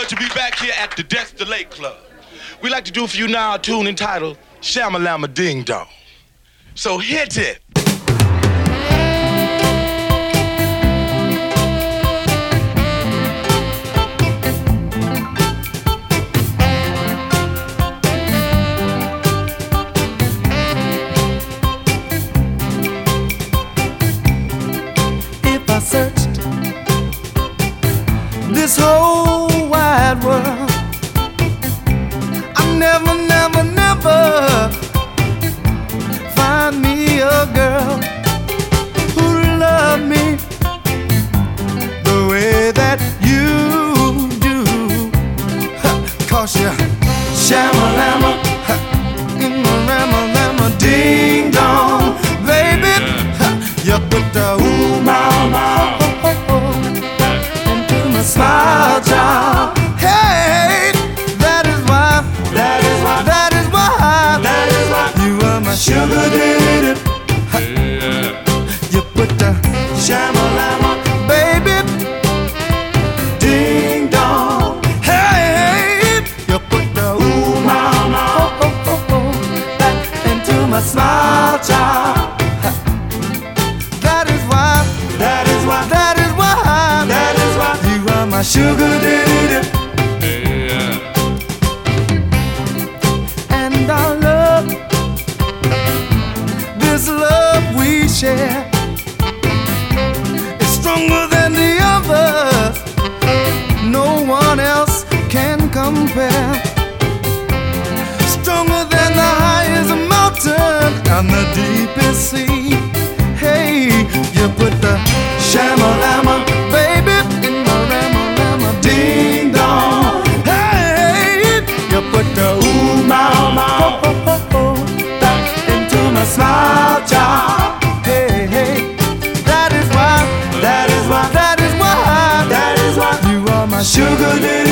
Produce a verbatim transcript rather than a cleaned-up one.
good to be back here at the Dexter Lake Club. We'd like to do for you now a tune entitled Shamalama Ding Dong. So hit it. If I searched this whole wide world, I never, never, never find me a girl who loved me the way that you do. Cause you shamalama, rama-lama, ding dong, baby. You put the ooh mama into my smile jar. Hey, that is why, that is why, that is why, that is why you are my sugar daddy. You put the shamalama, baby, ding dong. Hey, you put the ooh mama oh, oh, oh, oh, back into my smile jar. That is why, that is why, that is why, that is why you are my sugar daddy. And our love, this love we share, is stronger than the others. No one else can compare. Stronger than the highest mountain and the deepest sea. Hey, you put the shamalama, baby, in my rama-lama, ding dong. Hey, you put the ooh mama oh, oh, oh, oh, back into my smile jar. Hey, hey, that is why, that is why, that is why, that is why you are my sugar daddy.